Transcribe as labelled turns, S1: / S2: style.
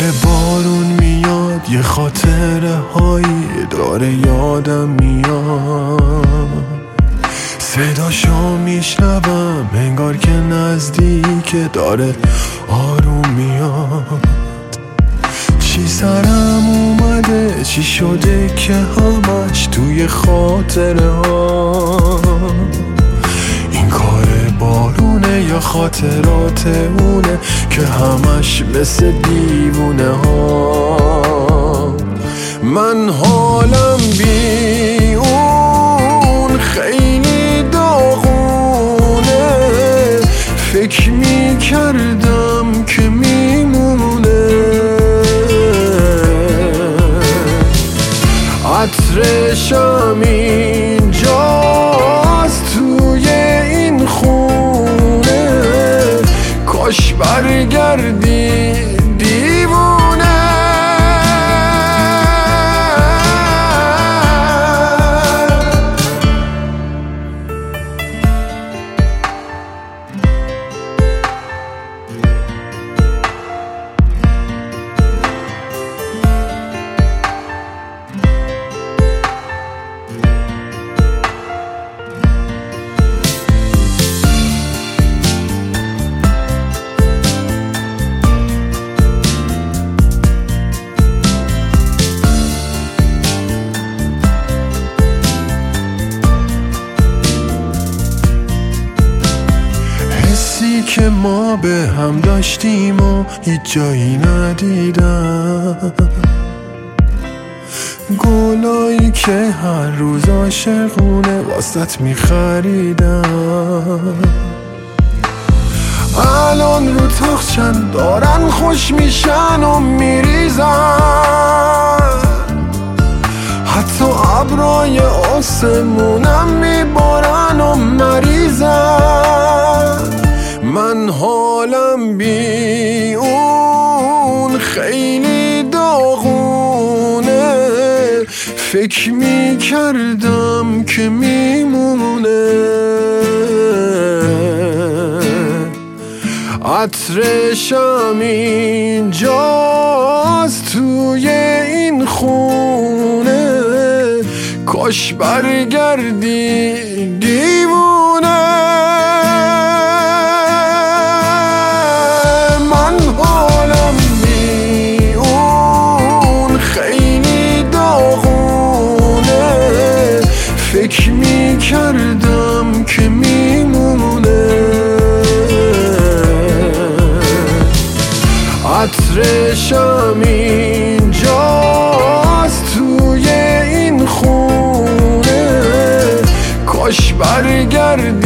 S1: بارون میاد یه خاطره هایی داره یادم میاد، صداشو میشنوم انگار که نزدیکه داره آروم میاد. چی سرم اومده چی شده که همش توی خاطره ها، این کار بارونه یا خاطرات اونه که همش مثل دیوونه ها. من حالم بی اون خیلی داغونه، فکر میکردم که میمونه، عطرشم اینجاست توی این خونه، کاش برگردی دیوونه. که ما به هم داشتیم و هیچ جایی ندیدم، گلایی که هر روز عاشقونه واسط میخریدم، الان رو تاقچن دارن خوش میشن و میریزن، حتی ابرای آسمونم میبارن و مریضن. من حالم بی اون خیلی داغونه، فکر میکردم که میمونه، عطرشم اینجاست توی این خونه، کاش برگردی دیوونه. فکر میکردم که میمونه، عطرشم اینجاست توی این خونه، کاش برگردی